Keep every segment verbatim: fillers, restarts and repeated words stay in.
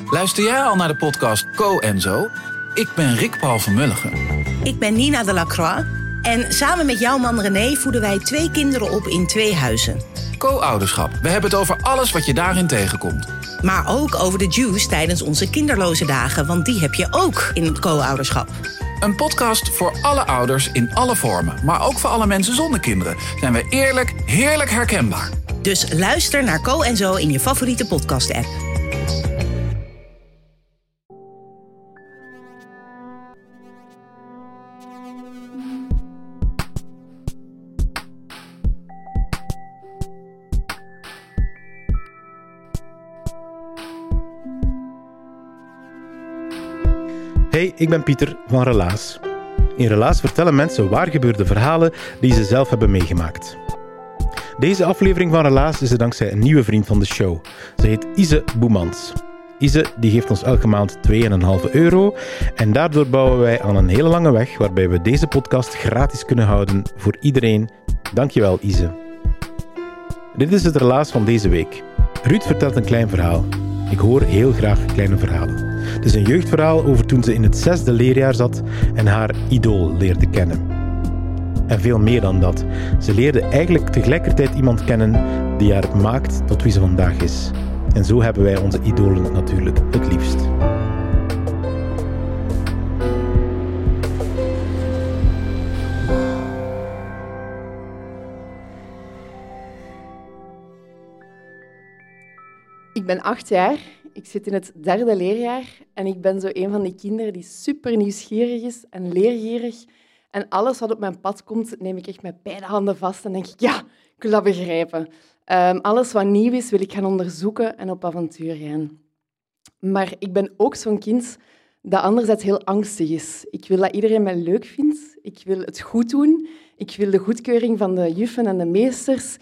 Luister jij al naar de podcast Co en Zo? Ik ben Rick Paul van Mulligen. Ik ben Nina de Lacroix. En samen met jouw man René voeden wij twee kinderen op in twee huizen. Co-ouderschap. We hebben het over alles wat je daarin tegenkomt. Maar ook over de juice tijdens onze kinderloze dagen. Want die heb je ook in het co-ouderschap. Een podcast voor alle ouders in alle vormen. Maar ook voor alle mensen zonder kinderen. Zijn we eerlijk, heerlijk herkenbaar. Dus luister naar Co en Zo in je favoriete podcast-app. Hey, ik ben Pieter van Relaas. In Relaas vertellen mensen waargebeurde verhalen die ze zelf hebben meegemaakt. Deze aflevering van Relaas is er dankzij een nieuwe vriend van de show. Ze heet Ise Boemans. Ise die geeft ons elke maand twee komma vijf euro en daardoor bouwen wij aan een hele lange weg waarbij we deze podcast gratis kunnen houden voor iedereen. Dankjewel, Ise. Dit is het Relaas van deze week. Ruud vertelt een klein verhaal. Ik hoor heel graag kleine verhalen. Het is een jeugdverhaal over toen ze in het zesde leerjaar zat en haar idool leerde kennen. En veel meer dan dat. Ze leerde eigenlijk tegelijkertijd iemand kennen die haar maakt tot wie ze vandaag is. En zo hebben wij onze idolen natuurlijk het liefst. Ik ben acht jaar, ik zit in het derde leerjaar en ik ben zo een van die kinderen die super nieuwsgierig is en leergierig. En alles wat op mijn pad komt, neem ik echt met beide handen vast en denk ik, ja, ik wil dat begrijpen. Um, alles wat nieuw is, wil ik gaan onderzoeken en op avontuur gaan. Maar ik ben ook zo'n kind dat anderzijds heel angstig is. Ik wil dat iedereen mij leuk vindt. Ik wil het goed doen. Ik wil de goedkeuring van de juffen en de meesters.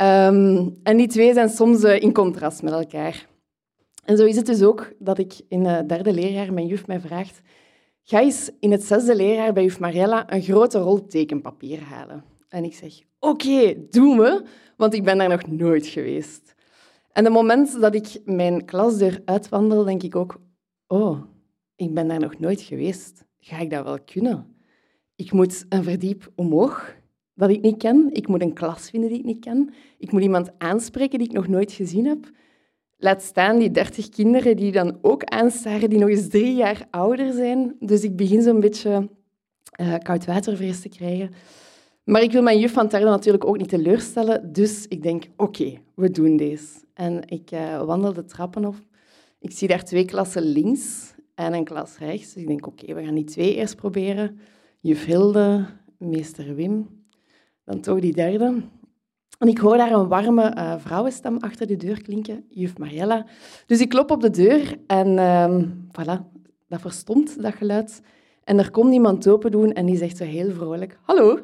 Um, en die twee zijn soms uh, in contrast met elkaar. En zo is het dus ook dat ik in het derde leerjaar mijn juf mij vraagt: ga eens in het zesde leerjaar bij juf Mariella een grote rol tekenpapier halen. En ik zeg, oké, okay, doen we, want ik ben daar nog nooit geweest. En het moment dat ik mijn klasdeur uitwandel, denk ik ook, oh, ik ben daar nog nooit geweest. Ga ik dat wel kunnen? Ik moet een verdiep omhoog dat ik niet ken. Ik moet een klas vinden die ik niet ken. Ik moet iemand aanspreken die ik nog nooit gezien heb. Laat staan die dertig kinderen die dan ook aanstaren, die nog eens drie jaar ouder zijn. Dus ik begin zo'n beetje uh, koudwatervrees te krijgen. Maar ik wil mijn juf van het derde natuurlijk ook niet teleurstellen. Dus ik denk, oké, okay, we doen deze. En ik uh, wandel de trappen op. Ik zie daar twee klassen links en een klas rechts. Dus ik denk, oké, okay, we gaan die twee eerst proberen. Juf Hilde, meester Wim. Dan toch die derde. En ik hoor daar een warme uh, vrouwenstem achter de deur klinken, juf Mariella. Dus ik klop op de deur en uh, voilà, dat verstomt, dat geluid. En er komt iemand open doen en die zegt zo heel vrolijk, hallo.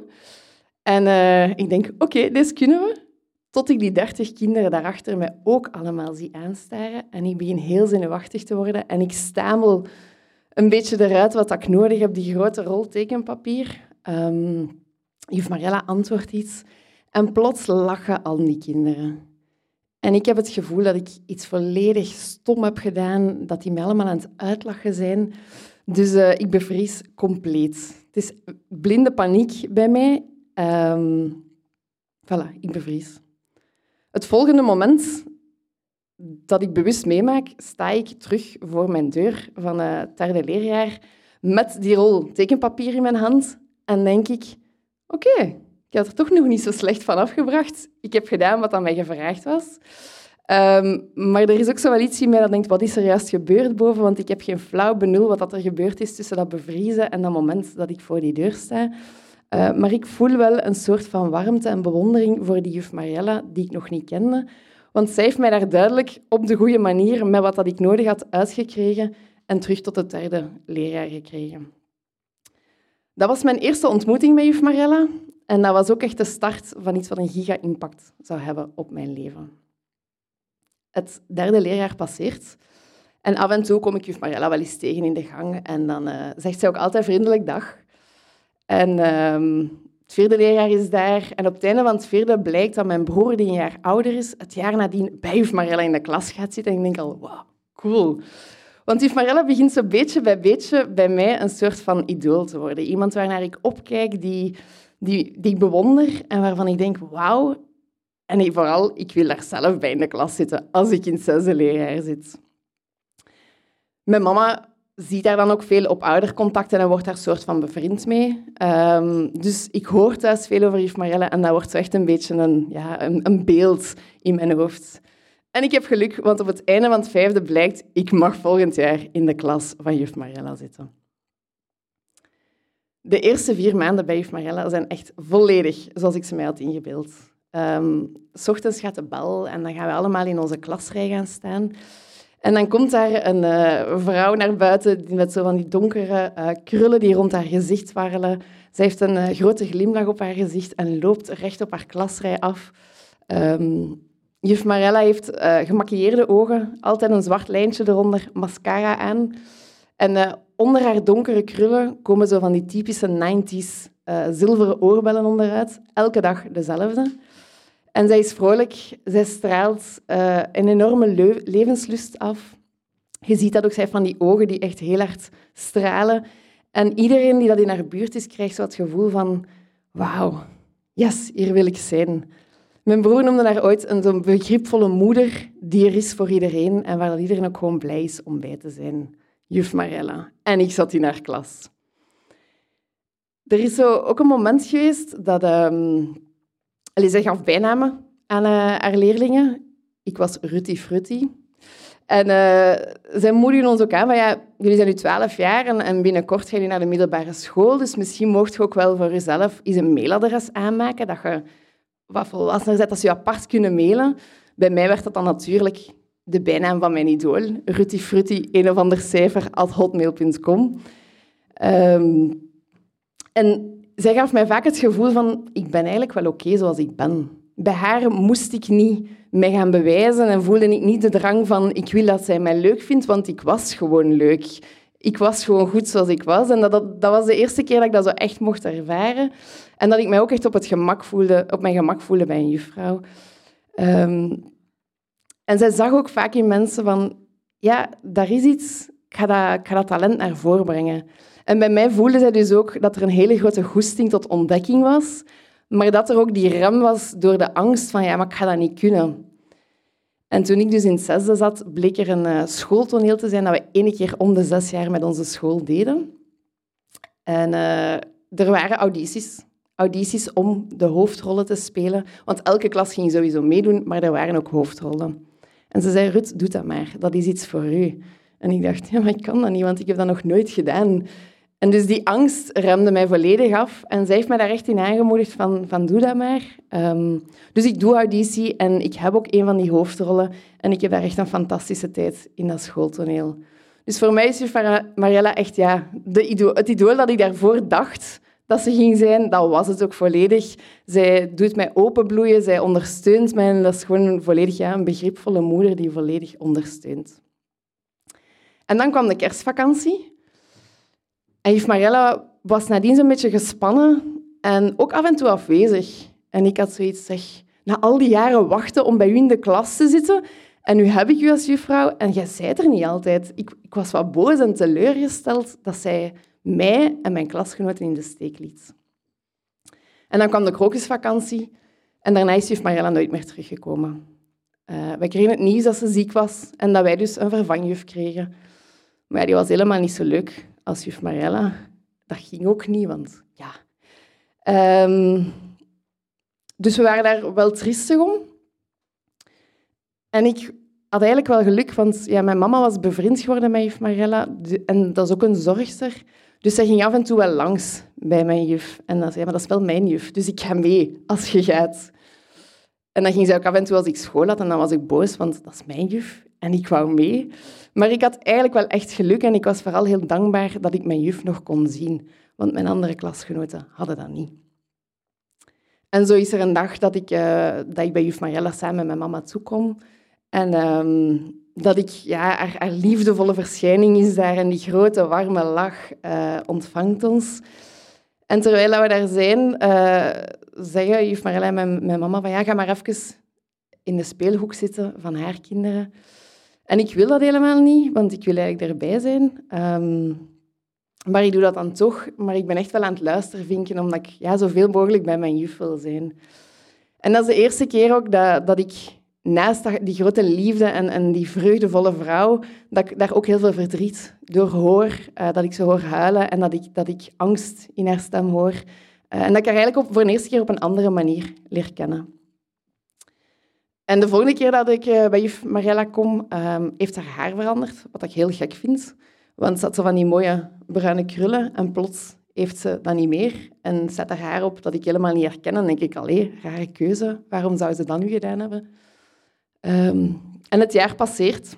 En uh, ik denk, oké, okay, deze kunnen we. Tot ik die dertig kinderen daarachter mij ook allemaal zie aanstaren. En ik begin heel zenuwachtig te worden. En ik stamel een beetje eruit wat ik nodig heb, die grote rol tekenpapier. Um, juf Mariella antwoordt iets. En plots lachen al die kinderen. En ik heb het gevoel dat ik iets volledig stom heb gedaan, dat die mij allemaal aan het uitlachen zijn. Dus uh, ik bevries compleet. Het is blinde paniek bij mij. Um, voilà, ik bevries. Het volgende moment dat ik bewust meemaak, sta ik terug voor mijn deur van uh, het derde leerjaar met die rol tekenpapier in mijn hand en denk ik, oké, okay, ik had er toch nog niet zo slecht van afgebracht. Ik heb gedaan wat aan mij gevraagd was. Um, maar er is ook zo wel iets in mij dat denkt, wat is er juist gebeurd boven? Want ik heb geen flauw benul wat er gebeurd is tussen dat bevriezen en dat moment dat ik voor die deur sta. Uh, maar ik voel wel een soort van warmte en bewondering voor die juf Mariella, die ik nog niet kende. Want zij heeft mij daar duidelijk op de goede manier, met wat dat ik nodig had, uitgekregen en terug tot het derde leerjaar gekregen. Dat was mijn eerste ontmoeting met juf Mariella. En dat was ook echt de start van iets wat een giga-impact zou hebben op mijn leven. Het derde leerjaar passeert. En af en toe kom ik juf Mariella wel eens tegen in de gang. En dan uh, zegt zij ook altijd vriendelijk dag. En uh, het vierde leerjaar is daar. En op het einde van het vierde blijkt dat mijn broer, die een jaar ouder is, het jaar nadien bij juf Mariella in de klas gaat zitten. En ik denk al, wauw, cool. Want juf Marella begint zo beetje bij beetje bij mij een soort van idool te worden. Iemand waarnaar ik opkijk, die, die, die ik bewonder en waarvan ik denk, wauw. En ik, vooral, ik wil daar zelf bij in de klas zitten als ik in het zesde leerjaar zit. Mijn mama ziet daar dan ook veel op oudercontacten en wordt daar soort van bevriend mee. Um, dus ik hoor thuis veel over juf Marella en dat wordt zo echt een beetje een, ja, een, een beeld in mijn hoofd. En ik heb geluk, want op het einde van het vijfde blijkt, ik mag volgend jaar in de klas van juf Marella zitten. De eerste vier maanden bij juf Marella zijn echt volledig zoals ik ze mij had ingebeeld. Um, 's ochtends gaat de bel en dan gaan we allemaal in onze klasrij gaan staan. En dan komt daar een uh, vrouw naar buiten met zo van die donkere uh, krullen die rond haar gezicht warrelen. Ze heeft een uh, grote glimlach op haar gezicht en loopt recht op haar klasrij af. Um, juf Marella heeft uh, gemaquilleerde ogen, altijd een zwart lijntje eronder, mascara aan. En uh, onder haar donkere krullen komen zo van die typische negentig uh, zilveren oorbellen onderuit. Elke dag dezelfde. En zij is vrolijk, zij straalt uh, een enorme le- levenslust af. Je ziet dat ook, zij heeft van die ogen die echt heel hard stralen. En iedereen die dat in haar buurt is, krijgt zo het gevoel van... Wauw, yes, hier wil ik zijn. Mijn broer noemde haar ooit een zo'n begripvolle moeder die er is voor iedereen en waar dat iedereen ook gewoon blij is om bij te zijn. Juf Marella. En ik zat in haar klas. Er is zo ook een moment geweest dat... Um, Allee, zij gaf bijnamen aan uh, haar leerlingen. Ik was Rutti Frutti. En uh, zij moedigden ons ook aan van, ja, jullie zijn nu twaalf jaar en, en binnenkort gaan jullie naar de middelbare school, dus misschien mocht je ook wel voor jezelf eens een mailadres aanmaken, dat je wat volwassener bent, dat ze je apart kunnen mailen. Bij mij werd dat dan natuurlijk de bijnaam van mijn idool, Rutti Frutti, een of ander cijfer, at hotmail punt com. Um, en... Zij gaf mij vaak het gevoel van, ik ben eigenlijk wel oké okay zoals ik ben. Bij haar moest ik niet mij gaan bewijzen en voelde ik niet de drang van, ik wil dat zij mij leuk vindt, want ik was gewoon leuk. Ik was gewoon goed zoals ik was. En dat, dat, dat was de eerste keer dat ik dat zo echt mocht ervaren. En dat ik mij ook echt op, het gemak voelde, op mijn gemak voelde bij een juffrouw. Um, en zij zag ook vaak in mensen van, ja, daar is iets, ik ga dat, ik ga dat talent naar voren brengen. En bij mij voelde zij dus ook dat er een hele grote goesting tot ontdekking was, maar dat er ook die rem was door de angst van, ja, maar ik ga dat niet kunnen. En toen ik dus in het zesde zat, bleek er een uh, schooltoneel te zijn dat we één keer om de zes jaar met onze school deden. En uh, er waren audities. Audities om de hoofdrollen te spelen, want elke klas ging sowieso meedoen, maar er waren ook hoofdrollen. En ze zei, Rut, doe dat maar, dat is iets voor u. En ik dacht, ja, maar ik kan dat niet, want ik heb dat nog nooit gedaan. En dus die angst remde mij volledig af. En zij heeft mij daar echt in aangemoedigd van, van doe dat maar. Um, dus ik doe auditie en ik heb ook een van die hoofdrollen. En ik heb daar echt een fantastische tijd in dat schooltoneel. Dus voor mij is juf Marella echt ja, de idool, het idool dat ik daarvoor dacht dat ze ging zijn. Dat was het ook volledig. Zij doet mij openbloeien, zij ondersteunt mij. En dat is gewoon volledig ja, een begripvolle moeder die volledig ondersteunt. En dan kwam de kerstvakantie. En juf Marella was nadien zo'n beetje gespannen en ook af en toe afwezig. En ik had zoiets, zeg, na al die jaren wachten om bij u in de klas te zitten, en nu heb ik u als juffrouw, en jij zijt er niet altijd. Ik, ik was wat boos en teleurgesteld dat zij mij en mijn klasgenoten in de steek liet. En dan kwam de krokusvakantie, en daarna is juf Marella nooit meer teruggekomen. Uh, wij kregen het nieuws dat ze ziek was, en dat wij dus een vervangjuf kregen. Maar ja, die was helemaal niet zo leuk als juf Marella. Dat ging ook niet, want ja... Um, dus we waren daar wel triestig om. En ik had eigenlijk wel geluk, want ja, mijn mama was bevriend geworden met juf Marella. En dat is ook een zorgster. Dus zij ging af en toe wel langs bij mijn juf. En dan zei ja, maar dat is wel mijn juf, dus ik ga mee als je gaat. En dan ging zij ook af en toe als ik school had, en dan was ik boos, want dat is mijn juf. En ik wou mee. Maar ik had eigenlijk wel echt geluk en ik was vooral heel dankbaar dat ik mijn juf nog kon zien. Want mijn andere klasgenoten hadden dat niet. En zo is er een dag dat ik, uh, dat ik bij juf Marella samen met mijn mama toekom. En um, dat ik, ja, haar, haar liefdevolle verschijning is daar en die grote, warme lach uh, ontvangt ons. En terwijl we daar zijn, uh, zeggen juf Marella en mijn, mijn mama van ja, ga maar even in de speelhoek zitten van haar kinderen. En ik wil dat helemaal niet, want ik wil eigenlijk erbij zijn. Um, maar ik doe dat dan toch. Maar ik ben echt wel aan het luistervinken, omdat ik ja, zoveel mogelijk bij mijn juf wil zijn. En dat is de eerste keer ook dat, dat ik naast die grote liefde en, en die vreugdevolle vrouw, dat ik daar ook heel veel verdriet door hoor. Uh, dat ik ze hoor huilen en dat ik, dat ik angst in haar stem hoor. Uh, en dat ik haar eigenlijk op, voor de eerste keer op een andere manier leer kennen. En de volgende keer dat ik uh, bij juf Mariella kom, um, heeft haar haar veranderd, wat ik heel gek vind. Want ze had zo van die mooie bruine krullen en plots heeft ze dat niet meer. En zet haar haar op dat ik helemaal niet herken. En denk ik, allee, rare keuze. Waarom zou ze dat nu gedaan hebben? Um, en het jaar passeert.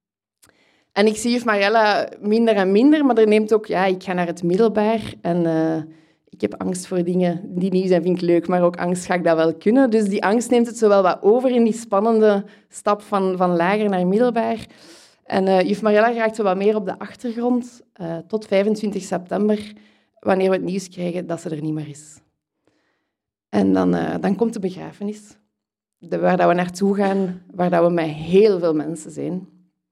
En ik zie juf Mariella minder en minder, maar er neemt ook... Ja, ik ga naar het middelbaar en uh, ik heb angst voor dingen die nieuw zijn, vind ik leuk, maar ook angst, ga ik dat wel kunnen? Dus die angst neemt het zo wel wat over in die spannende stap van, van lager naar middelbaar. En uh, juf Mariella raakt zo wat meer op de achtergrond uh, tot vijfentwintig september, wanneer we het nieuws krijgen dat ze er niet meer is. En dan, uh, dan komt de begrafenis. De, waar dat we naartoe gaan, waar dat we met heel veel mensen zijn.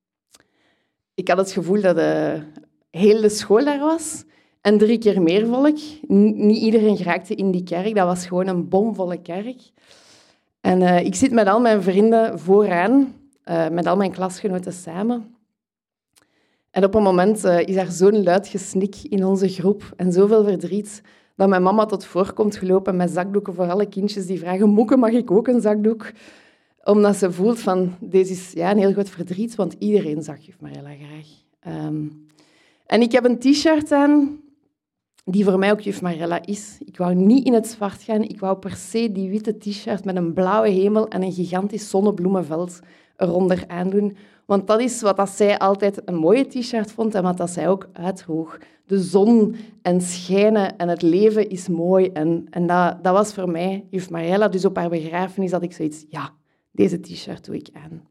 Ik had het gevoel dat de hele school daar was en drie keer meer volk. N- niet iedereen geraakte in die kerk, dat was gewoon een bomvolle kerk. En uh, ik zit met al mijn vrienden vooraan, uh, met al mijn klasgenoten samen. En op een moment uh, is er zo'n luid gesnik in onze groep en zoveel verdriet, dat mijn mama tot voor komt gelopen met zakdoeken voor alle kindjes die vragen, moeke, mag ik ook een zakdoek? Omdat ze voelt van, deze is ja, een heel groot verdriet, want iedereen zag juf Mariella graag. Um, en ik heb een t-shirt aan, die voor mij ook juf Mariella is. Ik wou niet in het zwart gaan, ik wou per se die witte t-shirt met een blauwe hemel en een gigantisch zonnebloemenveld eronder aandoen. Want dat is wat dat zij altijd een mooie t-shirt vond en wat dat zij ook uitdroeg. De zon en schijnen en het leven is mooi. En, en dat, dat was voor mij juf Mariella. Dus op haar begrafenis had ik zoiets, ja, deze t-shirt doe ik aan.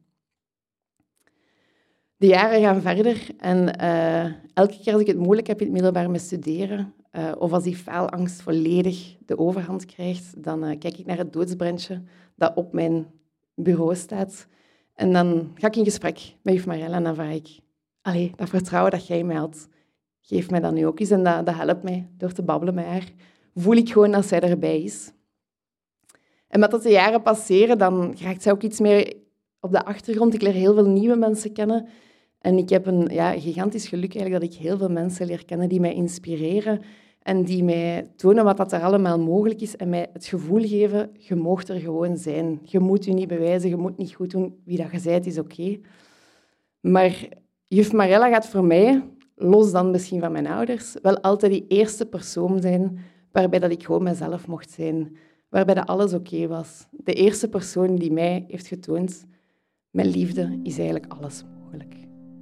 De jaren gaan verder en uh, elke keer als ik het moeilijk heb in het middelbaar met studeren, uh, of als die faalangst volledig de overhand krijgt, dan uh, kijk ik naar het doodsbrandje dat op mijn bureau staat. En dan ga ik in gesprek met juf Mariella en dan vraag ik, allee, dat vertrouwen dat jij in mij had, geef mij dat nu ook eens. En dat, dat helpt mij door te babbelen met haar. Voel ik gewoon dat zij erbij is. En met dat de jaren passeren, dan raakt zij ook iets meer op de achtergrond. Ik leer heel veel nieuwe mensen kennen. En ik heb een ja, gigantisch geluk eigenlijk dat ik heel veel mensen leer kennen die mij inspireren en die mij tonen wat dat er allemaal mogelijk is en mij het gevoel geven, je mag er gewoon zijn. Je moet je niet bewijzen, je moet niet goed doen. Wie dat je bent, is oké. Okay. Maar juf Mariella gaat voor mij, los dan misschien van mijn ouders, wel altijd die eerste persoon zijn waarbij dat ik gewoon mezelf mocht zijn. Waarbij dat alles oké okay was. De eerste persoon die mij heeft getoond, met liefde is eigenlijk alles mogelijk.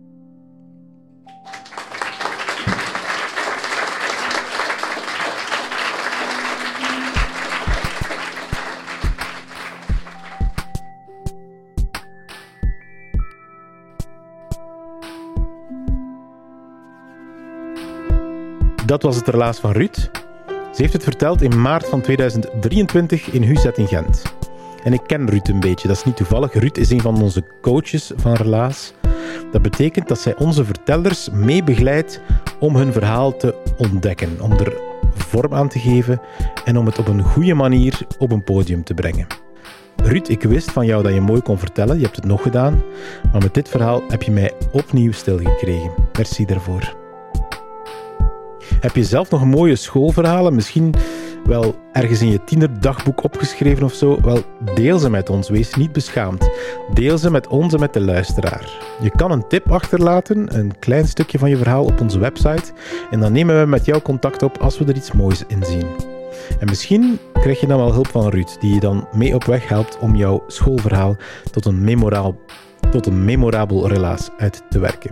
Dat was het relaas van Ruud. Ze heeft het verteld in maart van tweeduizend drieëntwintig in Huzet in Gent. En ik ken Ruud een beetje, dat is niet toevallig. Ruud is een van onze coaches van Relaas. Dat betekent dat zij onze vertellers mee begeleidt om hun verhaal te ontdekken, om er vorm aan te geven en om het op een goede manier op een podium te brengen. Ruud, ik wist van jou dat je mooi kon vertellen, je hebt het nog gedaan, maar met dit verhaal heb je mij opnieuw stilgekregen. Merci daarvoor. Heb je zelf nog mooie schoolverhalen, misschien wel ergens in je tienerdagboek opgeschreven of zo? Wel, deel ze met ons, wees niet beschaamd. Deel ze met ons en met de luisteraar. Je kan een tip achterlaten, een klein stukje van je verhaal op onze website, en dan nemen we met jou contact op als we er iets moois in zien. En misschien krijg je dan wel hulp van Ruud, die je dan mee op weg helpt om jouw schoolverhaal tot een memorabel, tot een memorabel relaas uit te werken.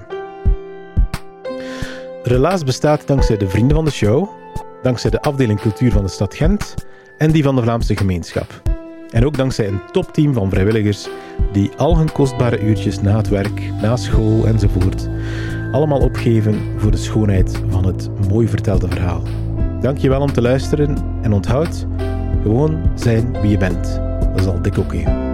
Relaas bestaat dankzij de vrienden van de show, dankzij de afdeling cultuur van de stad Gent en die van de Vlaamse gemeenschap. En ook dankzij een topteam van vrijwilligers die al hun kostbare uurtjes na het werk, na school enzovoort allemaal opgeven voor de schoonheid van het mooi vertelde verhaal. Dank je wel om te luisteren en onthoud, gewoon zijn wie je bent. Dat is al dik oké.